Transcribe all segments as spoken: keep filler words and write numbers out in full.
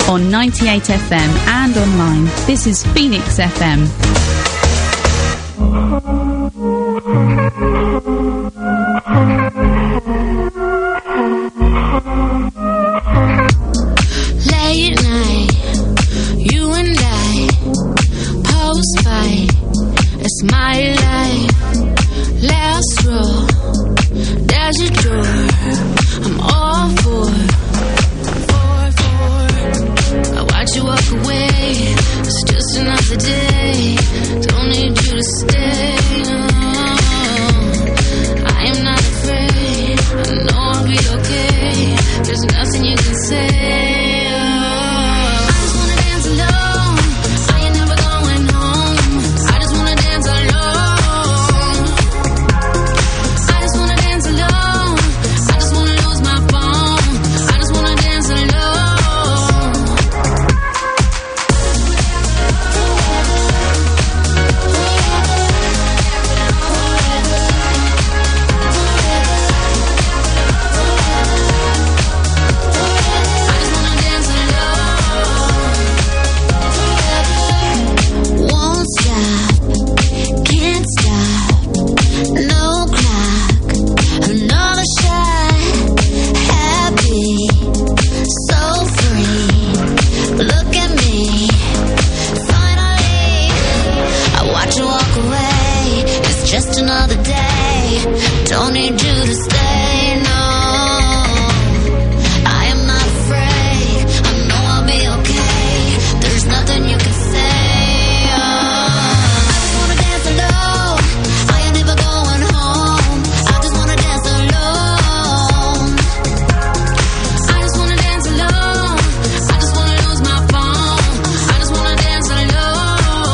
on ninety-eight F M and online. This is Phoenix F M. Late night, you and I, post-fight, it's my life. Last row, there's your door, I'm all for, for, for. I watch you walk away, it's just another day, don't need you to stay. I am not afraid, I know I'll be okay, there's nothing you can say.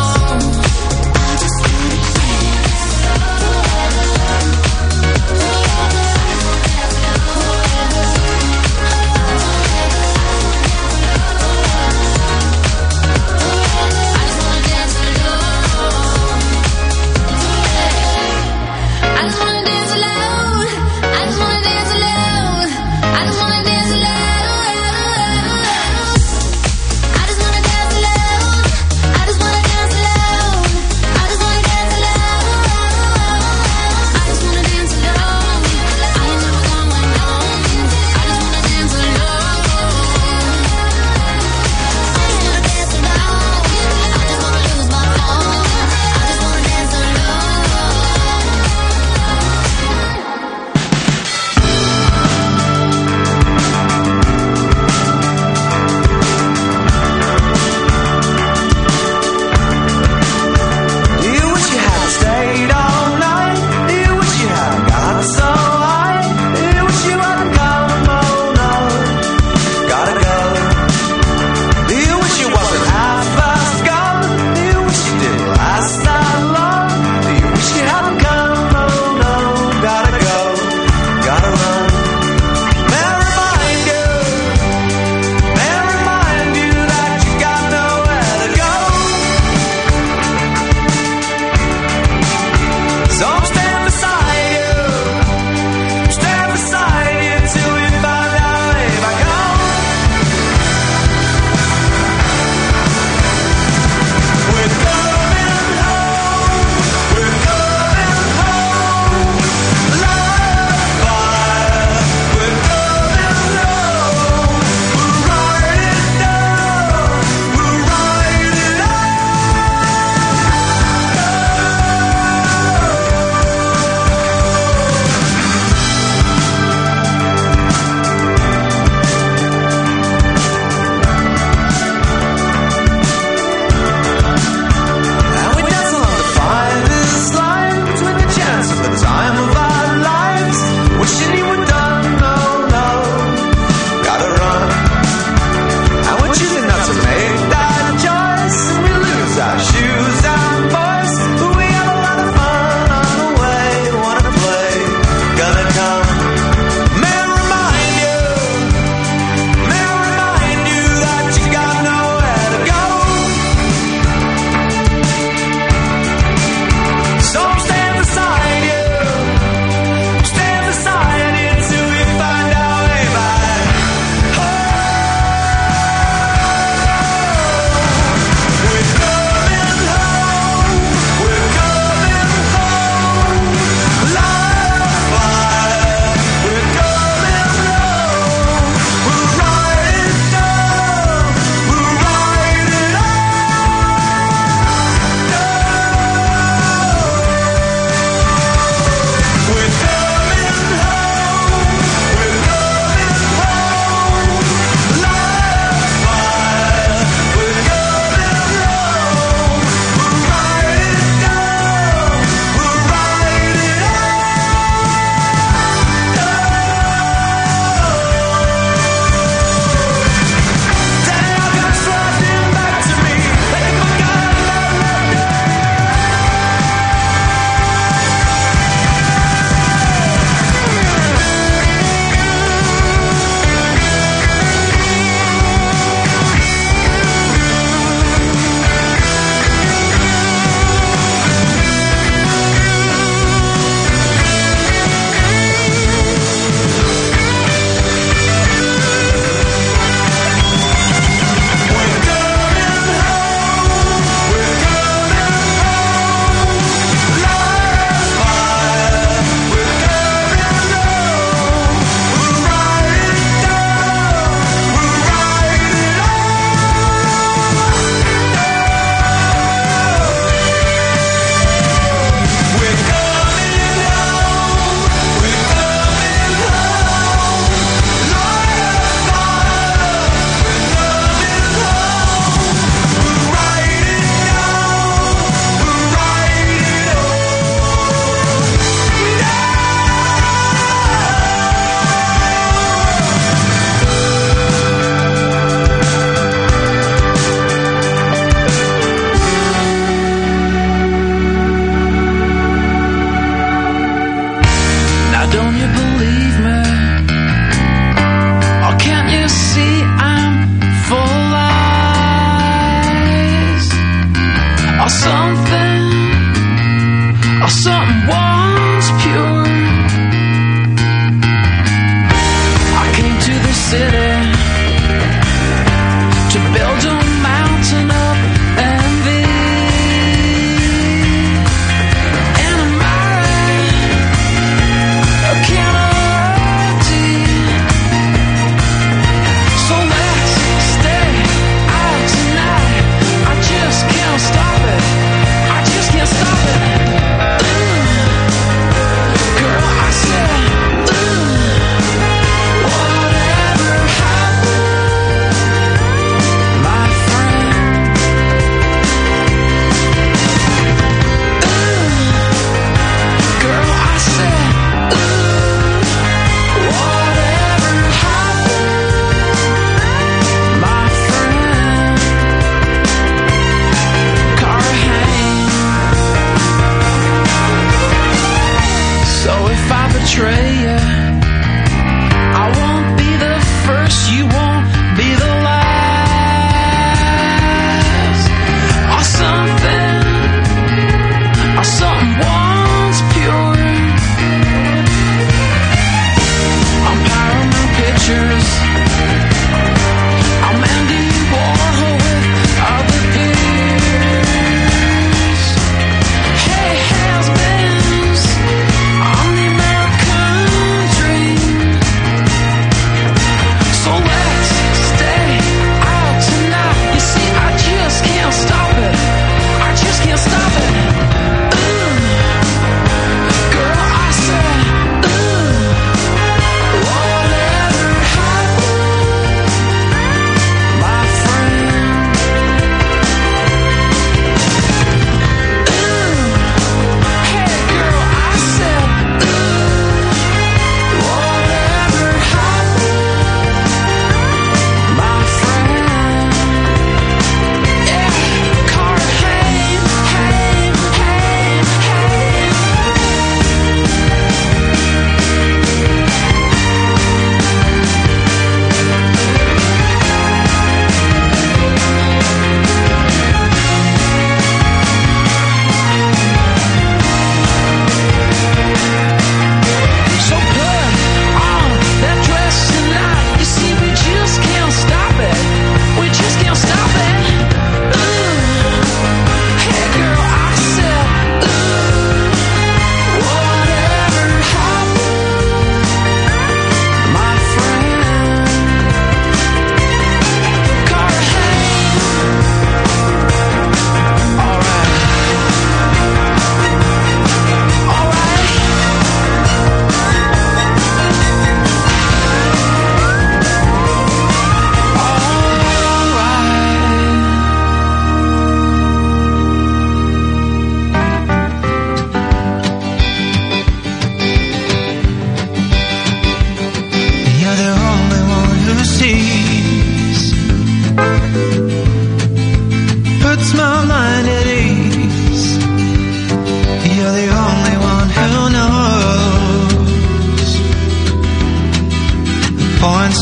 Oh,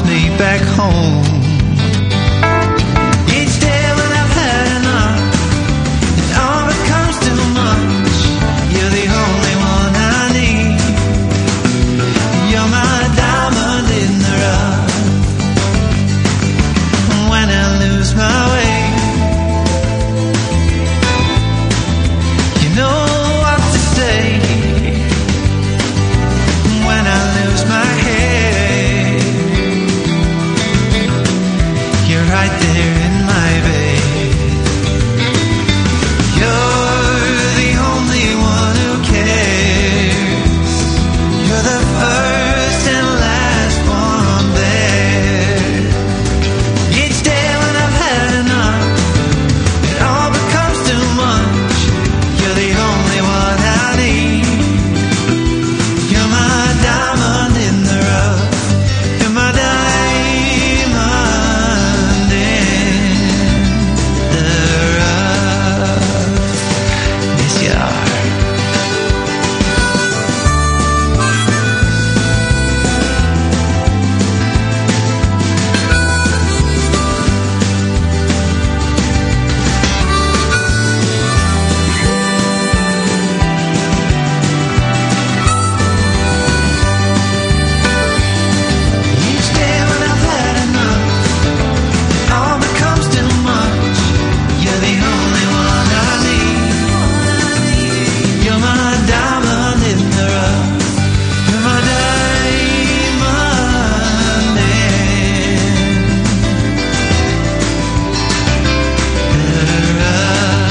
me back home. Each day when I've had enough, it all becomes too much. You're the only one I need. You're my diamond in the rough. When I lose my way, you know what to say. When I lose my head, you're right there in my bed. You're the only one who cares. You're the first and last one there. Each day when I've had enough, it all becomes too much. You're the only one I need. You're my diamond in the rough. You're my diamond in the rough. Yes, you are. Each day when I've had enough, it all becomes too much. You're the only one I need. You're my diamond in the rough. You're my diamond in the rough.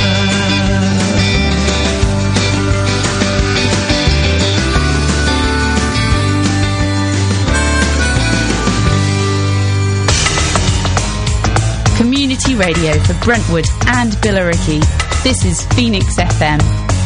Community radio for Brentwood and Billericay. This is Phoenix F M.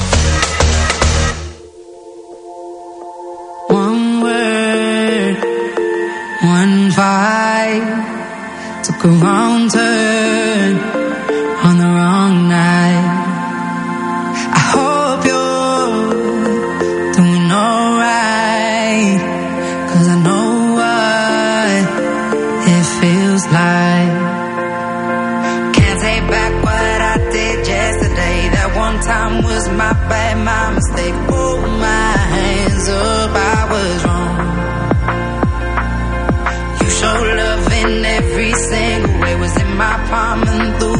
One word, one vibe, took a wrong turn on the wrong night. I hope you're doing alright, 'cause I know what it feels like. Can't take back what I did yesterday. That one time was my bad, my mistake. Hold my hands up, I was wrong. You showed love in every single way. Was in my palm and through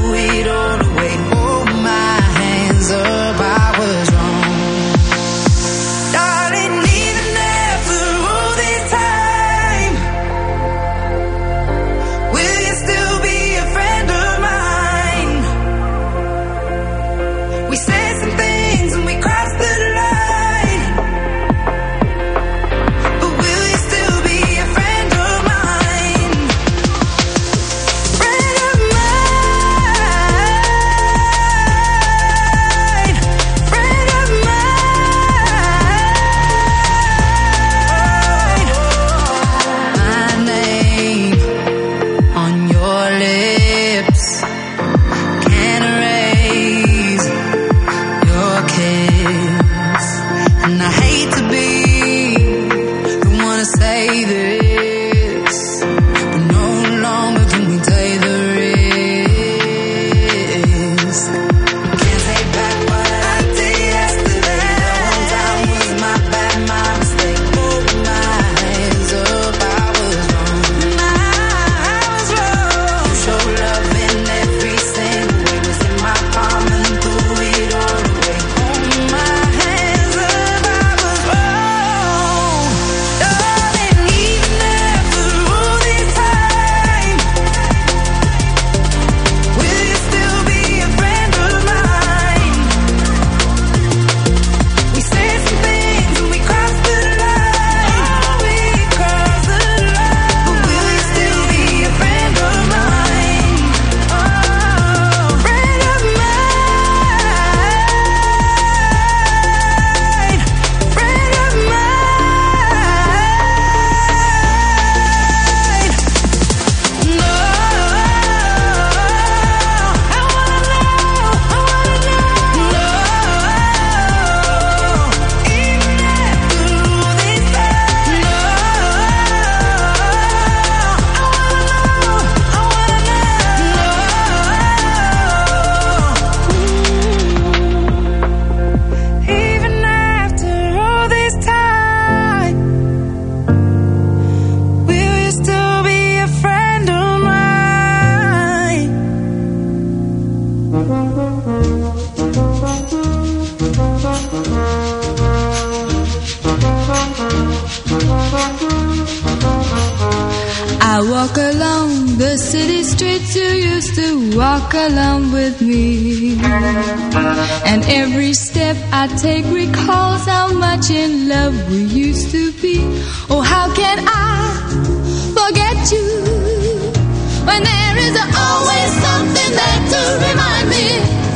I walk along the city streets you used to walk along with me, and every step I take recalls how much in love we used to be. Oh, how can I forget you when there is always something there to remind me,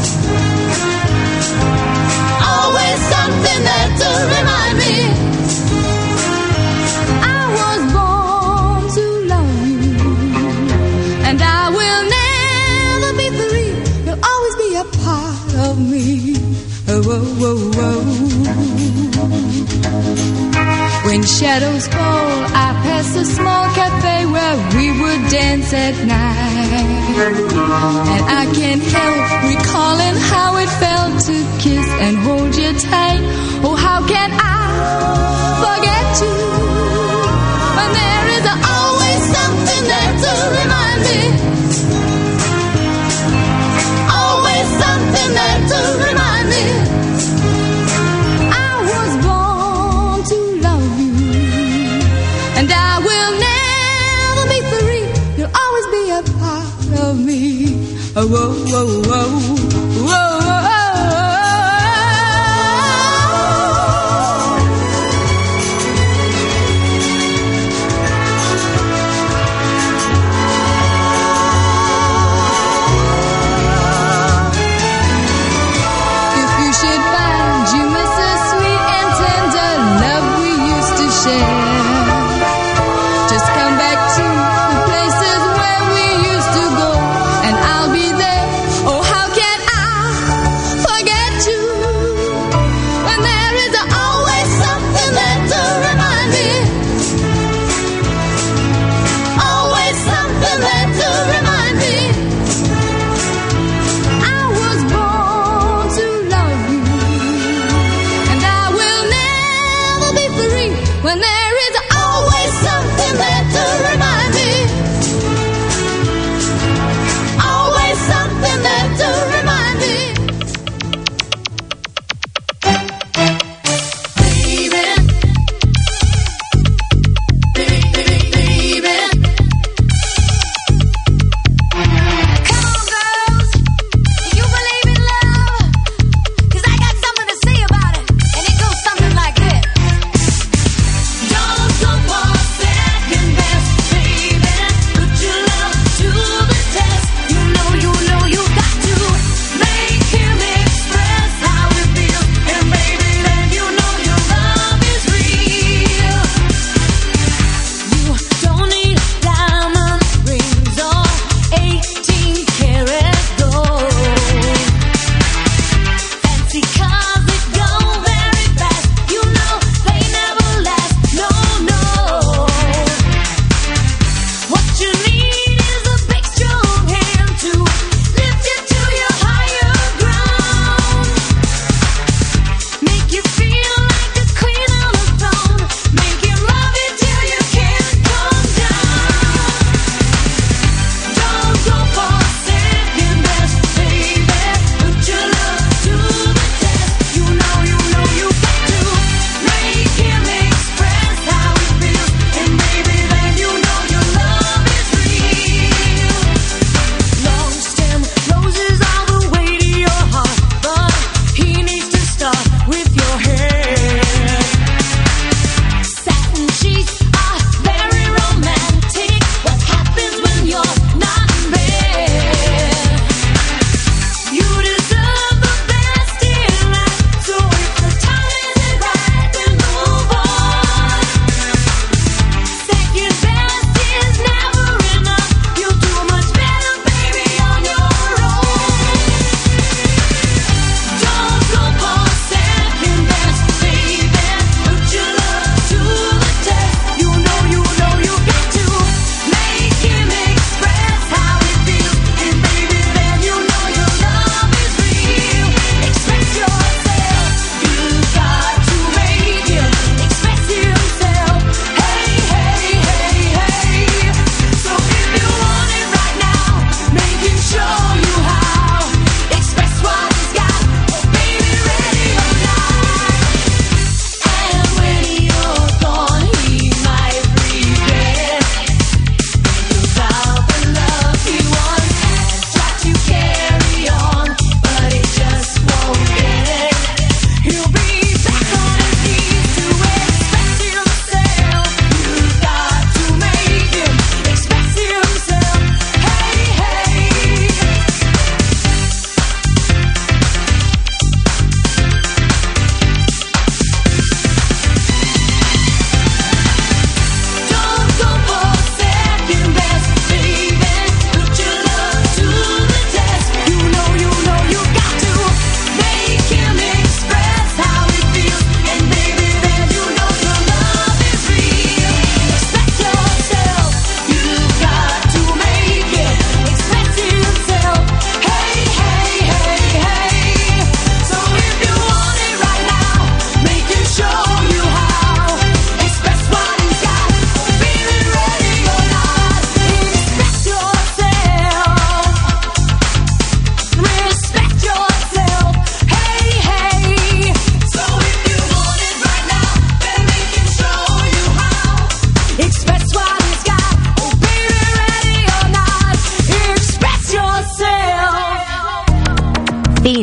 always something there to remind me. I was born to love you, and I will never be free. You'll always be a part of me. Oh, oh, oh, oh. When shadows fall, I pass a small cafe where we would dance at night, and I can't help recalling how it felt to kiss and hold you tight. Oh, how can I forget you when there is always something there to remind me, always something there to remind me. I was born to love you, and I will never be free. You'll always be a part of me. Oh, oh, oh, oh.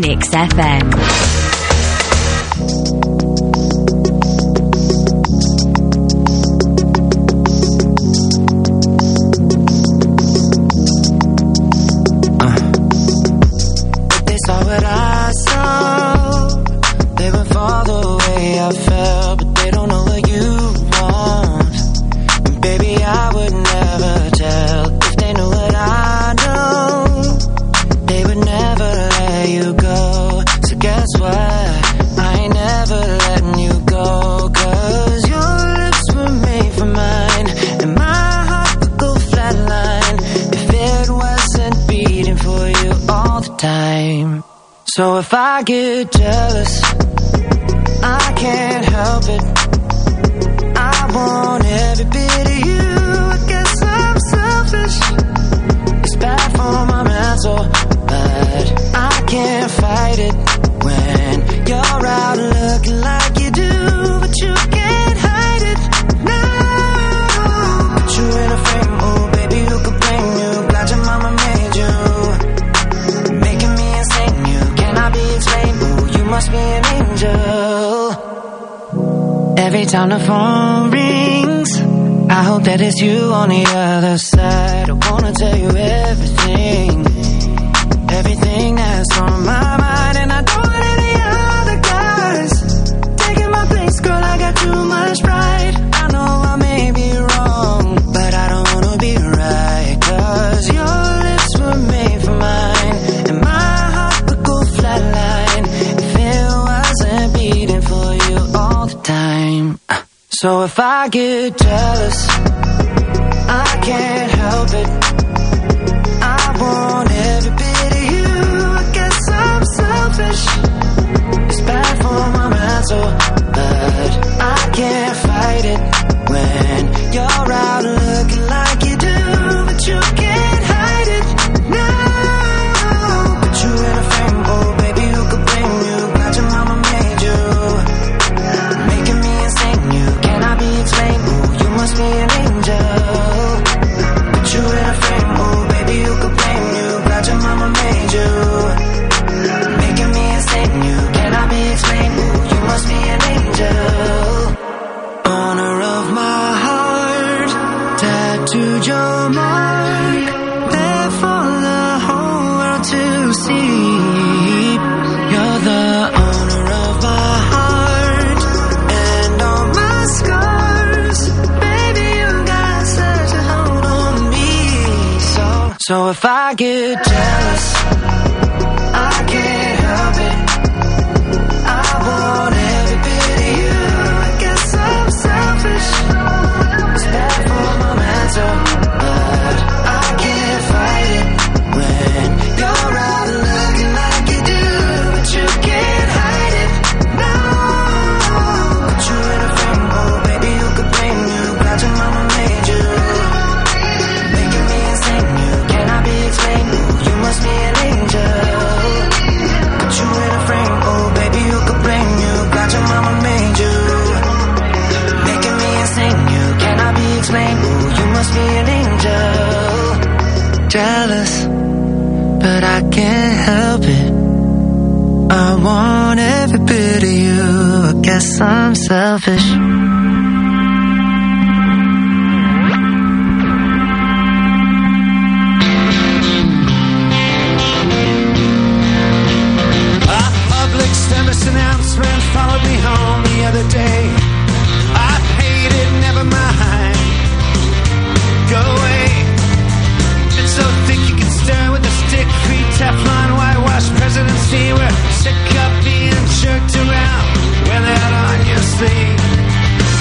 Mix F M. So if I get jealous, I can't help it. I want every bit of you. I guess I'm selfish. It's bad for my mental, but I can't fight it when you're out looking like you do, but you can't hide it. No, put you in a frame, oh baby, who could blame you? Glad your mama made you, making me insane. You cannot be explained. Ooh, you must be an angel. Every time the phone rings, I hope that it's you on the other side. I wanna tell you everything, everything that's on my mind, and I don't want any other guys taking my place, girl. I got too much pride. I know I may be wrong, but I don't wanna be right, 'cause your lips were made for mine, and my heart would go flatline if it wasn't beating for you all the time. So if I get jealous, I can't help it. I want every bit of you. I guess I'm selfish. It's bad for my mental, but I can't fight it when you're out looking like you do, but you can't hide it. No, put you in a frame, oh baby, who could blame you? Glad your mama made you, making me insane. You cannot be explained. Ooh, you must be an angel. Put you in a frame, oh baby, who could blame you? Glad your mama made you, making me insane. You cannot be explained. Ooh, you must be an angel. Honor of my heart, tattooed your mark, there for the whole world to see. You're the owner of my heart and all my scars. Baby, you got such a hold on me. So, so if I get jealous, I can't help it. I want every bit of you. I guess I'm selfish. It's bad for my mental, but I can't fight it when you're out looking like you do, but you can't hide it. No, put you in a frame, oh baby, who could blame you? Glad your mama made you, making me insane. You cannot be explained. Ooh, you must be an angel. Put you in a frame, oh baby, who could blame you? Glad your mama made you, making me insane. You cannot be explained. Ooh, you must be an angel. Jealous, but I can't help it. I want every bit of you. I guess I'm selfish. A public service announcement followed me home the other day. I hate it, never mind. Go away. It's so thick you can stir with a stick. Free Teflon, whitewash presidency. We're sick of being jerked around. Wear that on your sleeve.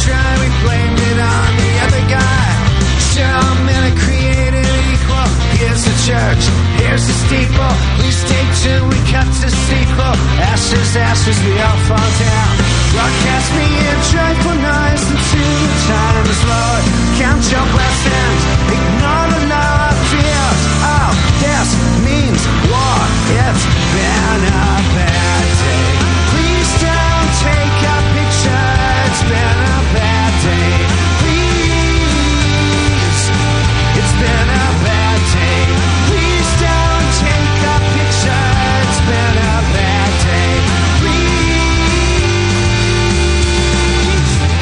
dry, we blamed it on the other guy. Sure, all men are created equal. Here's the church, here's the steeple. We stay tuned, we cut to sequel. Ashes, ashes, we all fall down. Broadcast me in joyful noise until the time is lowered. Count your blessings, ignore the law of fears. Oh, this means war. It's been a bad day. Please don't take a picture. It's been a bad day. Please, it's been a bad day. Please don't take a picture. It's been a bad day. Please.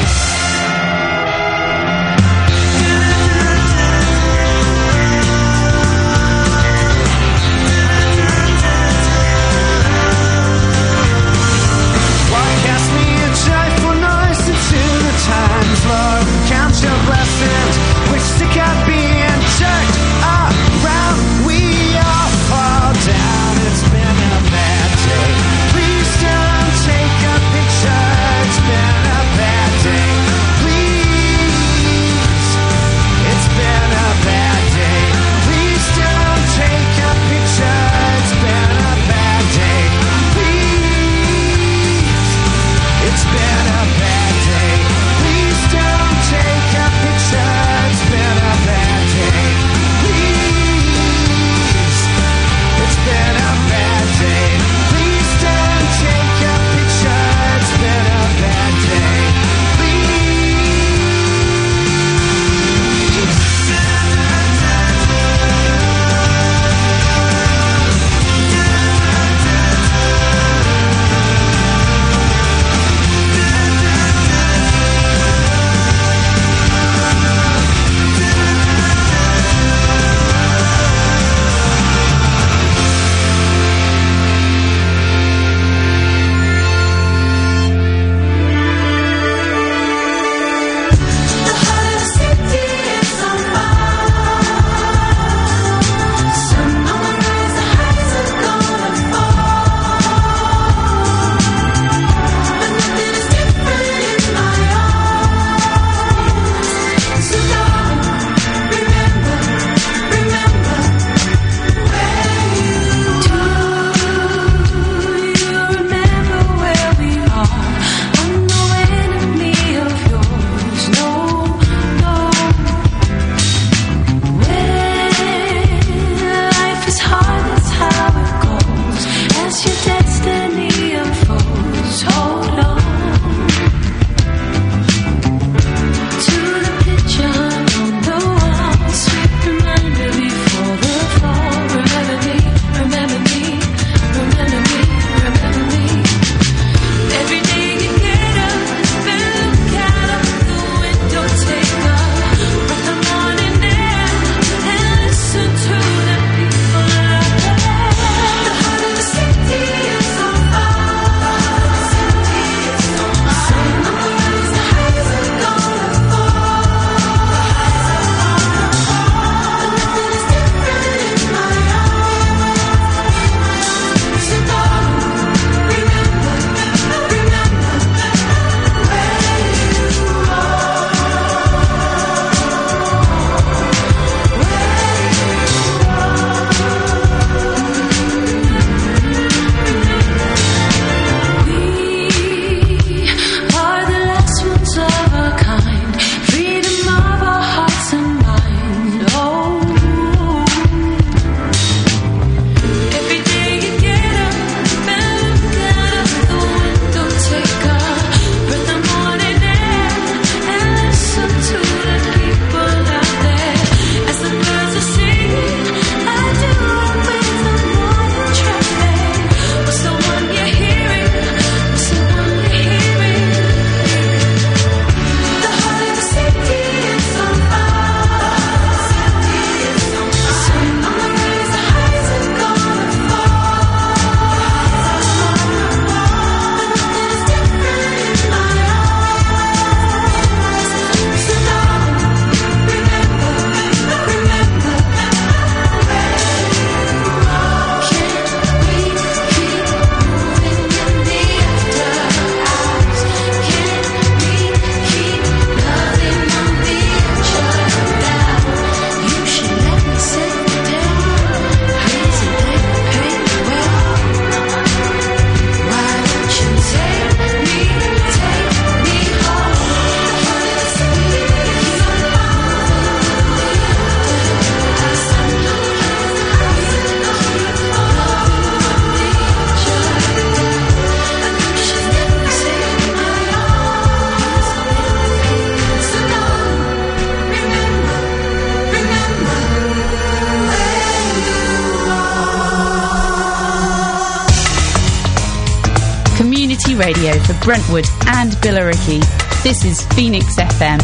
radio for Brentwood and Billericay. This is Phoenix F M.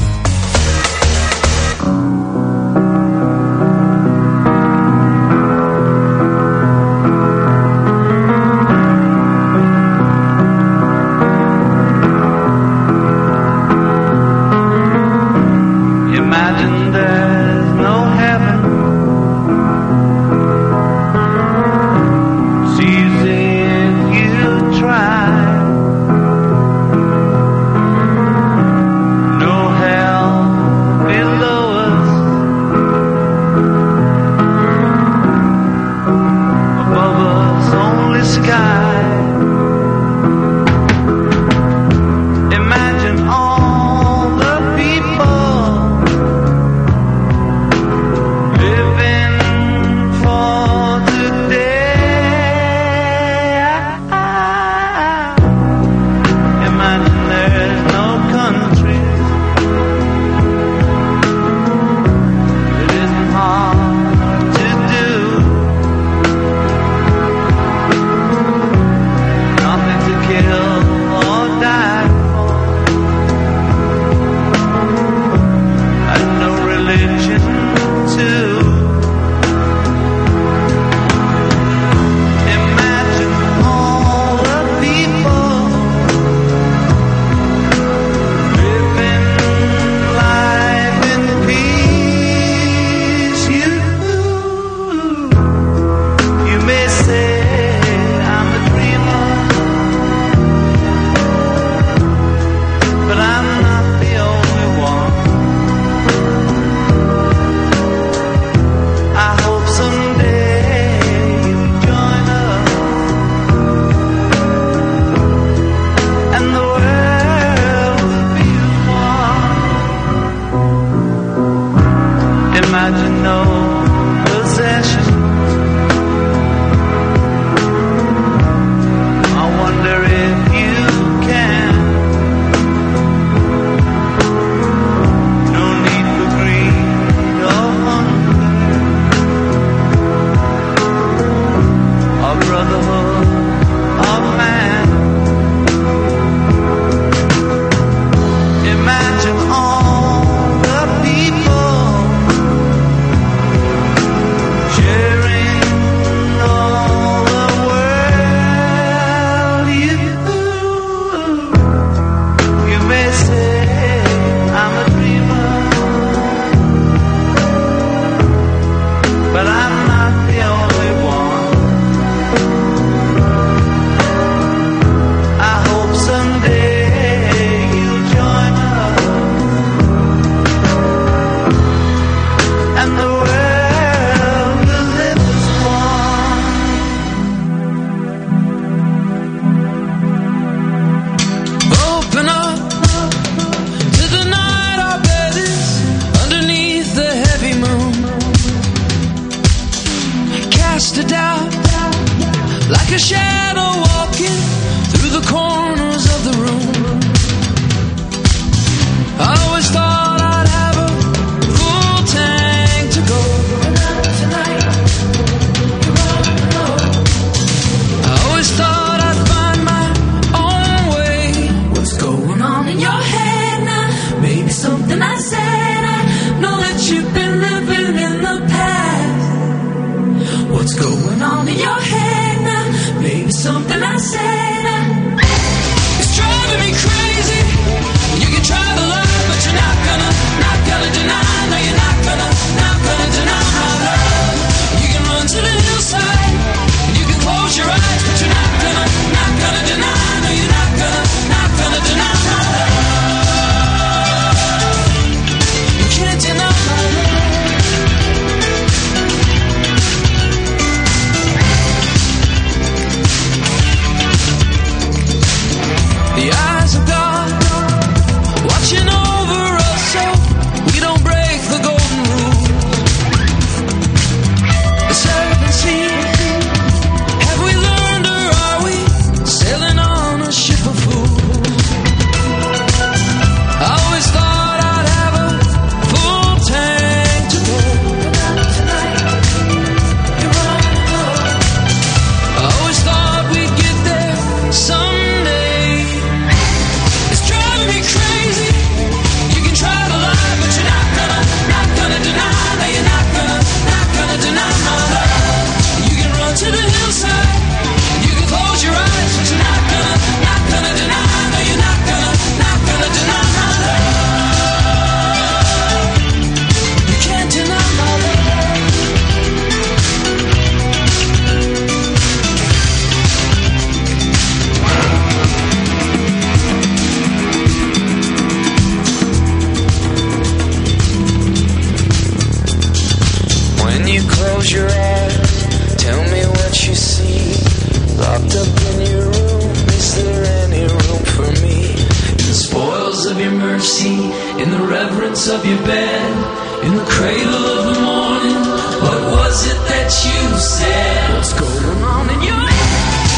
in the reverence of your bed, in the cradle of the morning. What was it that you said? What's going on in your head?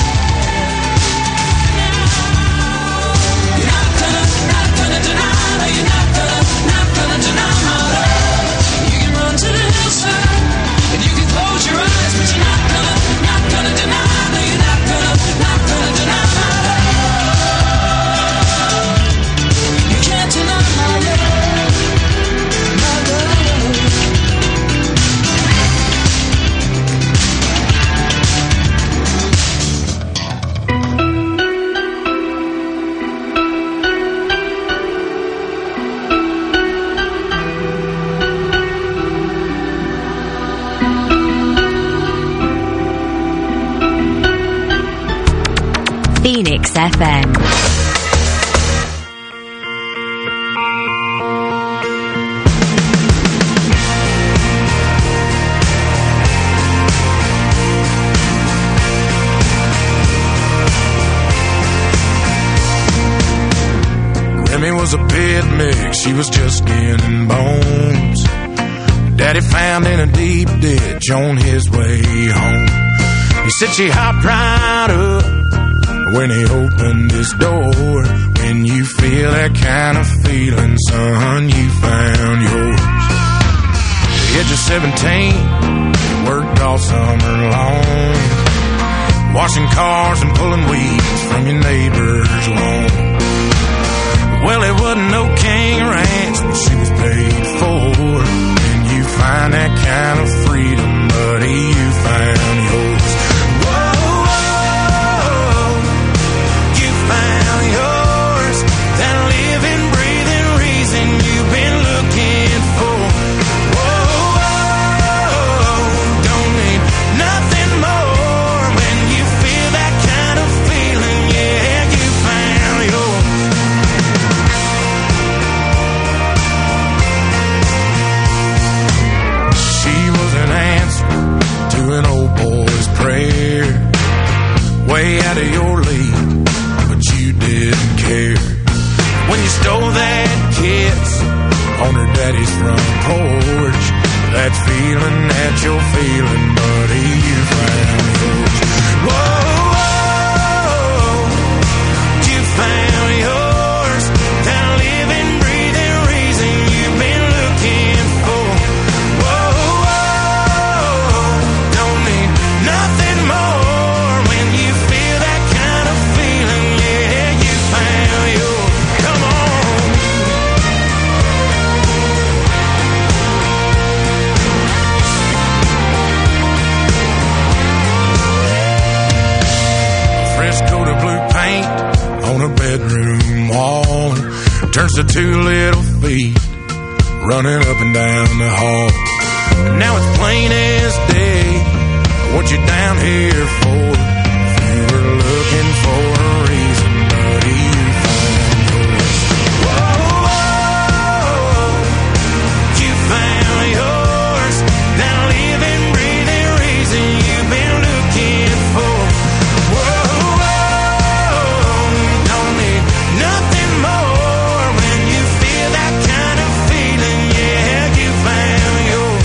You're not gonna, not gonna deny, no, you're not gonna, not gonna deny my love. You can run to the hillside, and you can close your eyes, but you're not gonna, not gonna deny, no, you're not gonna, not gonna deny my love. You can't deny my love, my love. Phoenix F M. Remy was a pit mix, she was just skin and bones. Daddy found in a deep ditch on his way home. He said she hopped right up when he opened his door. When you feel that kind of feeling, son, you found yours. The age of seventeen, worked all summer long, washing cars and pulling weeds from your neighbor's lawn. Well, it wasn't no king ranch, but she was paid for. And you find that kind of freedom, buddy, you found yours. Whoa, whoa, you found yours. That living, breathing reason you've been looking for. Whoa, whoa, don't need nothing more. When you feel that kind of feeling, yeah, you found yours. An old boy's prayer, way out of your league, but you didn't care. When you stole that kiss on her daddy's front porch, that feeling that you're feeling, buddy, you found yours. Whoa, whoa, you found yours. That living, breathing reason you've been looking for. Nothing more. When you feel that kind of feeling, yeah, you found yours. Come on. A fresh coat of blue paint on a bedroom wall turns to two little feet running up and down the hall. Now it's plain as day what you're down here for. If you were looking for a reason, buddy, you found yours. Whoa, whoa, you found yours. That living, breathing reason you've been looking for. Whoa, whoa, don't need nothing more. When you feel that kind of feeling, yeah, you found yours.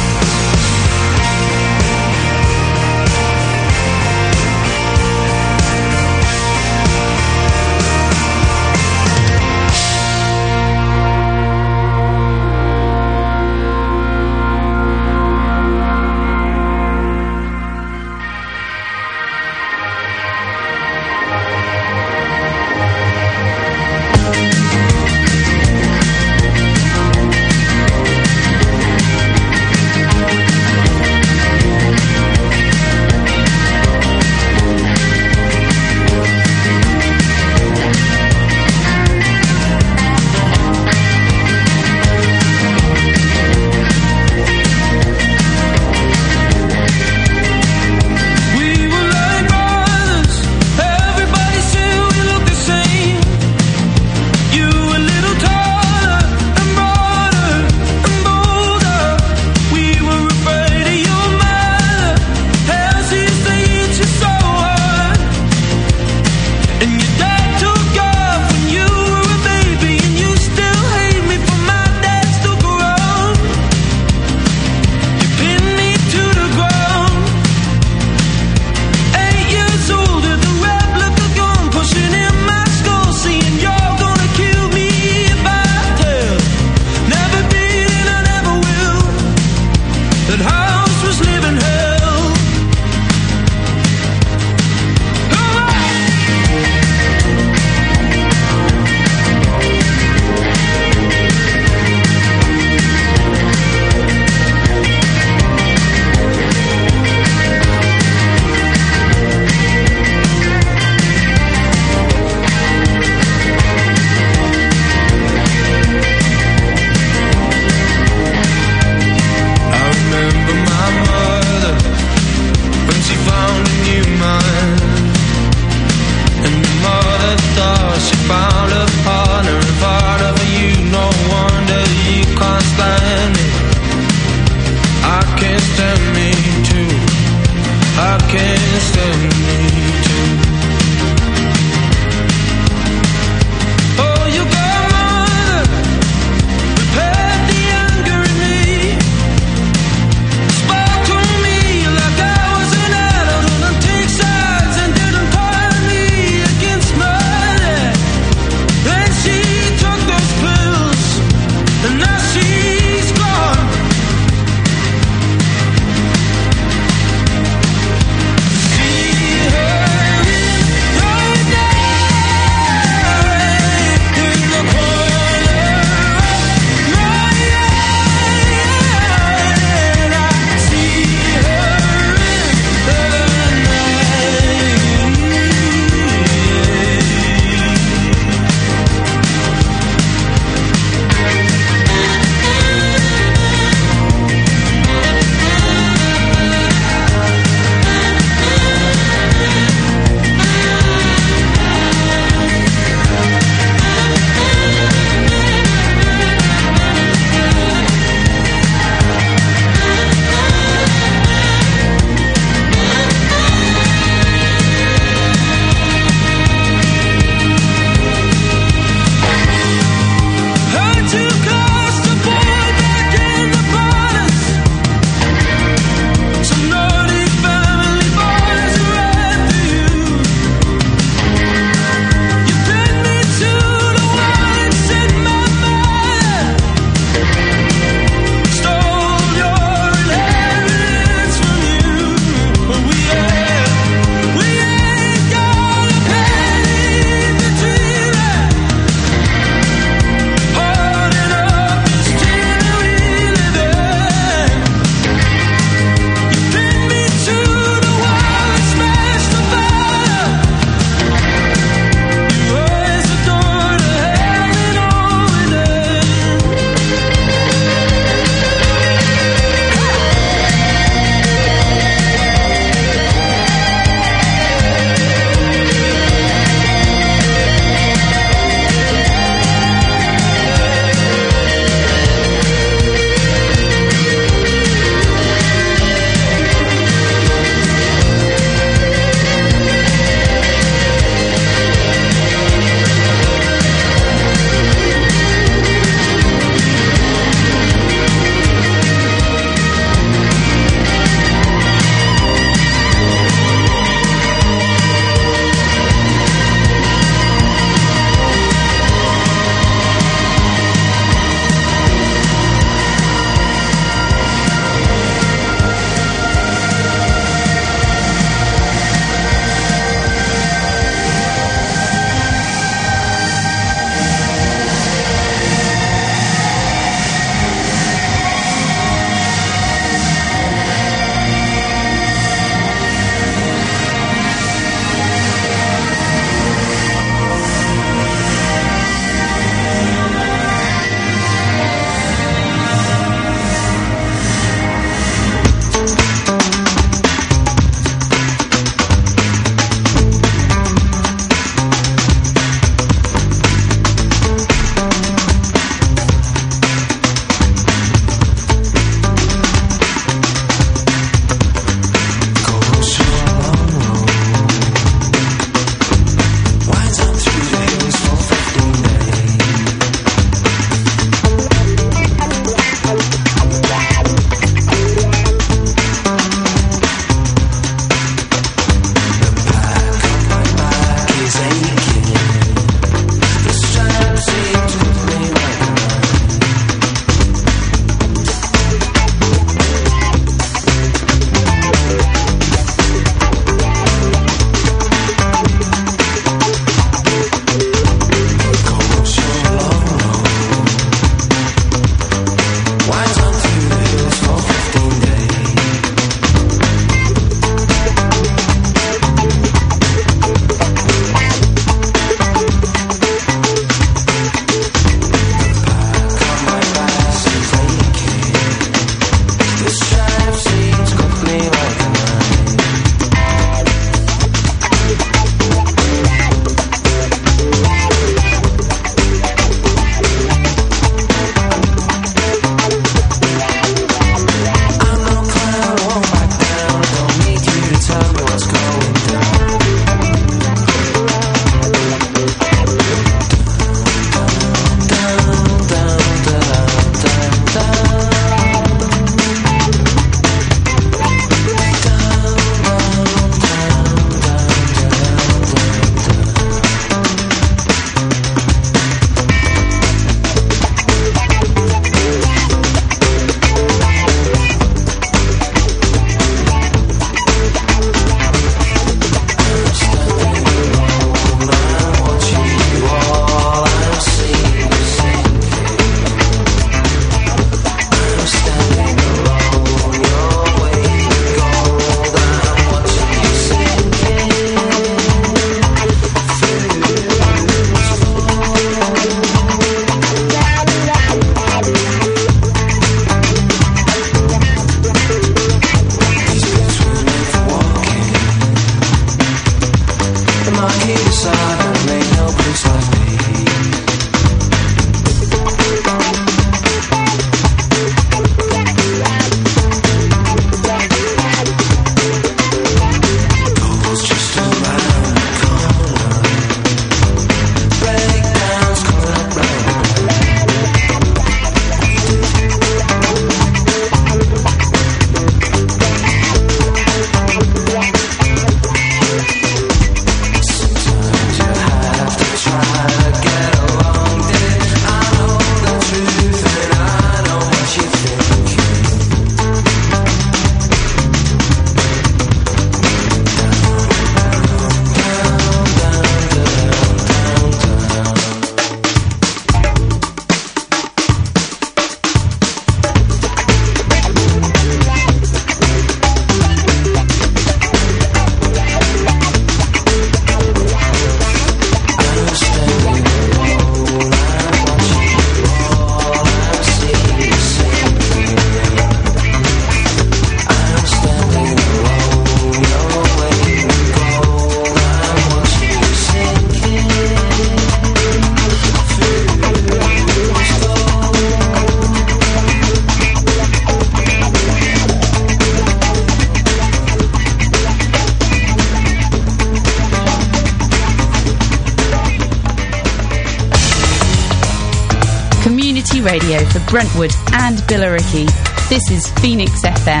radio for Brentwood and Billericay. This is Phoenix F M.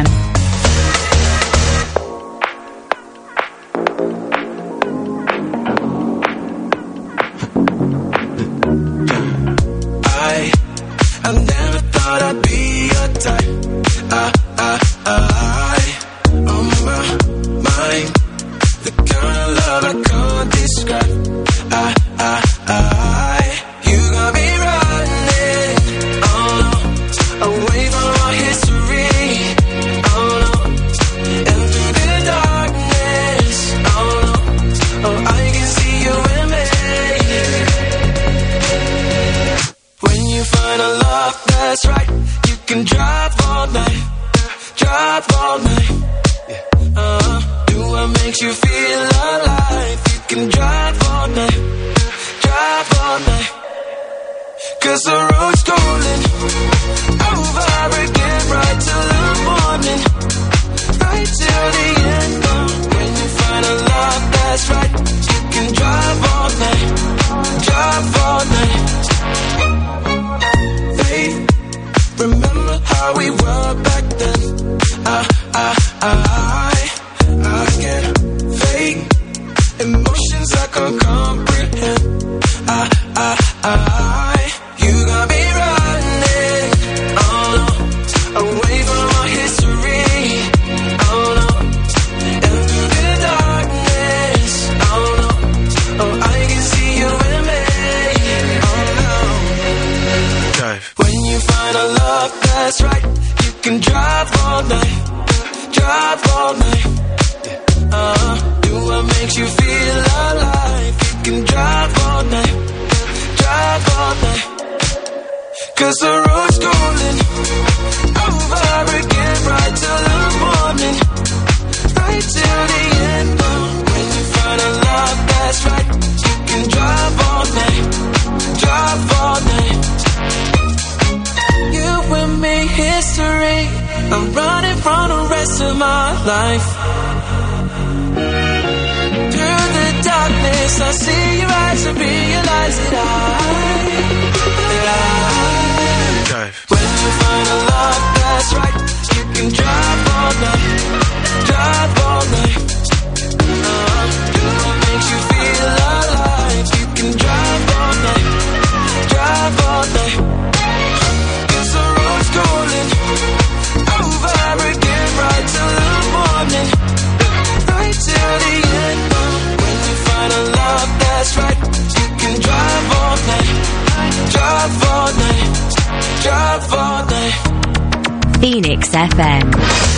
I, I never thought I'd be your type. I, I, I, on my mind, the kind of love I can't describe. I, I, I, you got me running, oh no, away from our history, oh no, and through the darkness, oh no, oh I can see you in me. When you find a love that's right, you can drive all night, drive all night. Uh, do what makes you feel alive. You can drive all night, drive all night. Cause the road's calling over again, right till the morning, right till the end. Uh, when you find a love that's right, you can drive all night, drive all night. Faith, remember how we were back then. I, I, I, I can't fake emotions I can't comprehend. I, I, I, you got me running, oh no, away from our history, oh no, and through the darkness, oh no, oh I can see you in me, oh no. Dive. When you find a love that's right, you can drive all night, drive all night. Uh, do what makes you feel alive. You can drive all night, drive all night. Cause the road's calling over again, right till the morning, right till the end. Uh, when you find a love that's right, you can drive all night, drive all night. You and me, history. I'm running from the rest of my life. Through the darkness, I see your eyes and realize that I, that I, when you find a love that's right, you can drive all night, drive all night. Uh, do what makes you feel alive. You can drive all night, drive all night. Cause the road's calling over again, right till the morning, right till the end. When you find a love that's right, you can drive all night, drive all night, drive all night. Phoenix F M.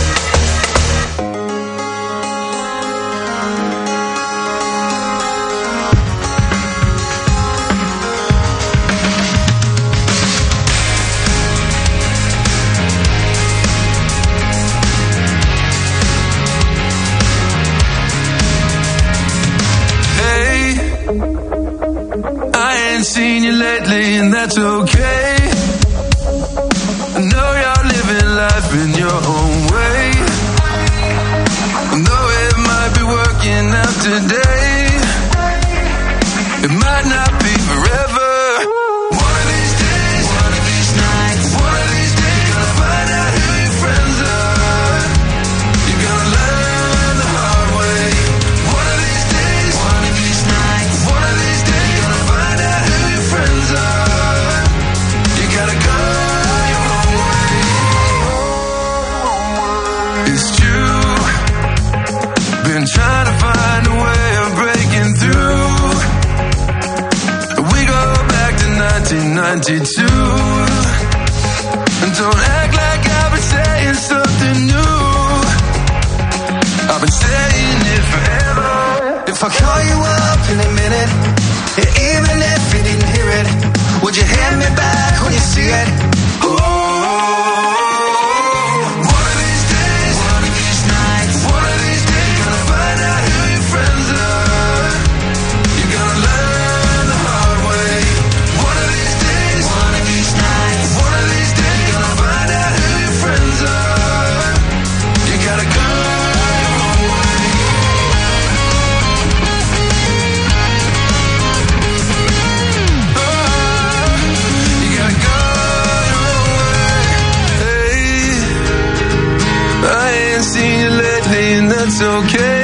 Seen you lately, and that's okay. I know you're living life in your own way. I know it might be working out today, it might not be forever. One of these days, one of these nights, one of these days, gonna find out who your friends are. You're gonna learn the hard way. One of these days, one of these nights, one of these days, gonna find out who your friends are. You gotta go your own way. It's true, been trying to find a way of breaking through. We go back to nineteen ninety-two, and don't act like I've been saying something new. I've been saying it forever. If I call you up in a minute, even if you didn't hear it, would you hand me back when you see it? Ooh. One of these days, one of these nights, one of these days, gonna find out who your friends are. You're gonna learn the hard way. One of these days, one of these nights, one of these days, gonna find okay.